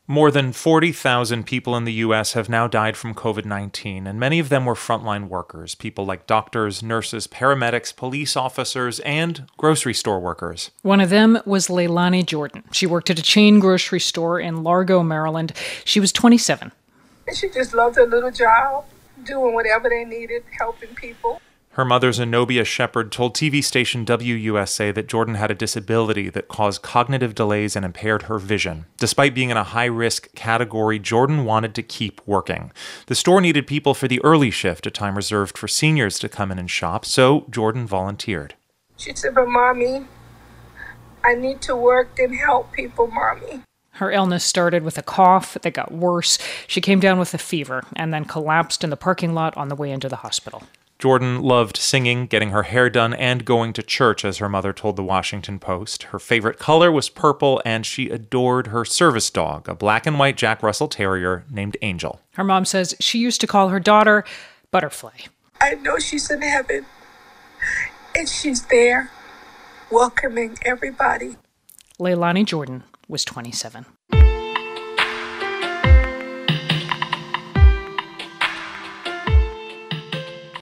More than 40,000 people in the U.S. have now died from COVID-19, and many of them were frontline workers, people like doctors, nurses, paramedics, police officers, and grocery store workers. One of them was Leilani Jordan. She worked at a chain grocery store in Largo, Maryland. She was 27. She just loved her little job, doing whatever they needed, helping people. Her mother, Zenobia Shepard, told TV station WUSA that Jordan had a disability that caused cognitive delays and impaired her vision. Despite being in a high-risk category, Jordan wanted to keep working. The store needed people for the early shift, a time reserved for seniors to come in and shop, so Jordan volunteered. She said, "But Mommy, I need to work and help people, Mommy." Her illness started with a cough that got worse. She came down with a fever and then collapsed in the parking lot on the way into the hospital. Jordan loved singing, getting her hair done, and going to church, as her mother told the Washington Post. Her favorite color was purple, and she adored her service dog, a black and white Jack Russell Terrier named Angel. Her mom says she used to call her daughter Butterfly. I know she's in heaven, and she's there, welcoming everybody. Leilani Jordan was 27.